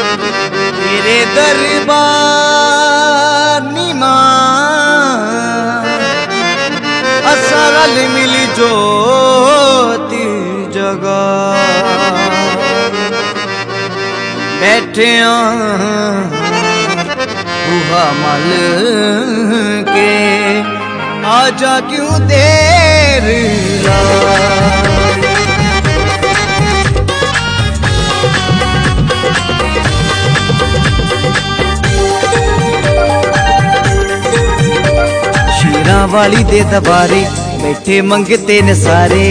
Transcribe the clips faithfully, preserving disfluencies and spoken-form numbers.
तेरे दरबार निमा असा रल मिल जोती जगह बैठे बुहा मल के आजा क्यों देर ला। शेरां वाली दे दबारे बैठे मंगते न सारे,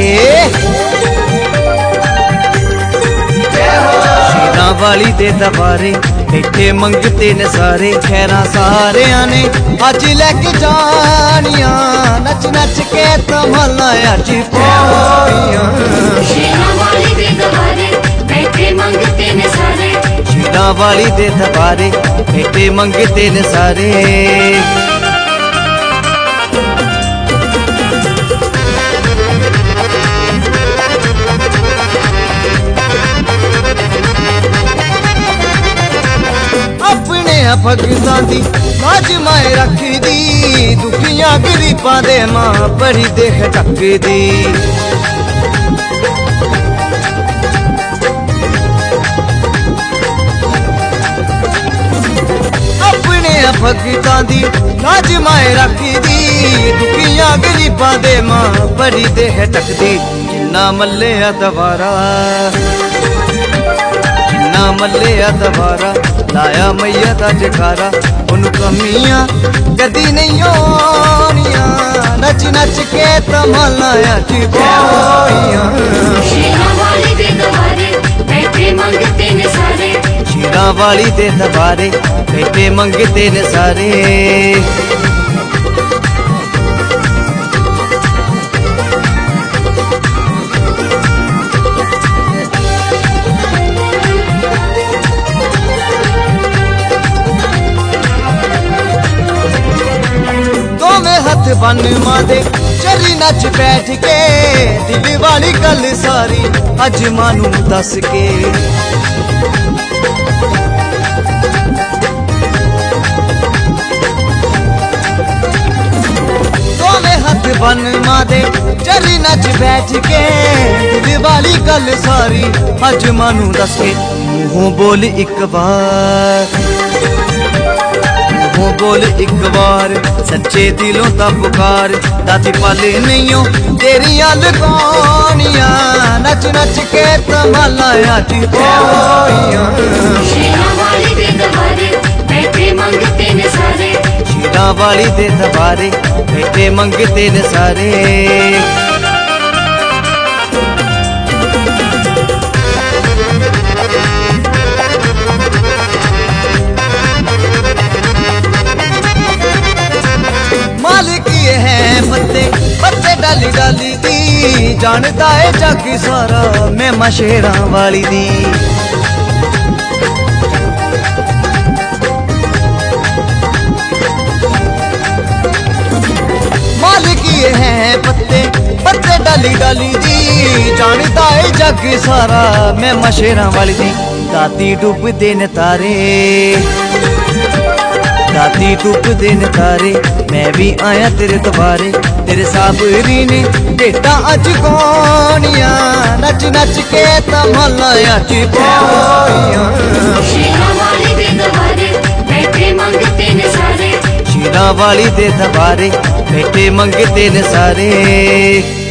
शेरां वाली दे दबारे बैठे मंगते न सारे। खैरा सारे ने अज लैके जानिया नच नच के तमला अज पाइयां। शेरां वाली दे दबारे बैठे मंगते न सारे, शेरां वाली दे दबारे बैठे मंगते न सारे। भगतां दी लाज माए रखदी, दुखियां गरीबां दे मां बड़ी देख टकदी। अपने भगतां दी लाज माए रखदी, दुखियां गरीबां दे मां बड़ी देख टकदी। जिन्ना मल्लेआ दवारा जिन्ना मल्लेआ दवारा लाया मैया दा जकारा, उन कमियां कदी नहीं होनियां नच नच के तमला अज पाइयां। शेरां वाली दे दबारे बैठे मंगते न सारे, शेरां वाली दे दबारे बैठे मंगते न सारे। हथ बन मादे चली नच बैठ के, दिल वाली गल सारी अज मानू दस के। दोवें हथ बन मादे चली नच बैठ के, दिल वाली गल सारी अज मानू दस के। मुंहों बोल एक बार मुंहों बोल एक बार सच्चे दिलों दा पुकार। दाती पाले नहीं हो तेरी अलगोनिया नच नच के तमला अज पाइयां। शेरां वाली दे दबारे बैठे मंगते न सारे, शेरां वाली दे दबारे बैठे मंगते न सारे। डाली डाली दी जानता है जग सारा मैं शेरां वाली दी। मालिक ये है पत्ते पत्ते डाली डाली दी जानता है जग सारा मैं शेरां वाली दी। दाती डूब दिन तारे दाती डूब दिन तारे मैं भी आया तेरे दबारे। तेरे साबरी ने डेटा अज गोनिया नच नच के तमला अज पाइयां। शेरां वाली दे दबारे बैठे मंगते न सारे, शेरां वाली दे दबारे बैठे मंगते न सारे।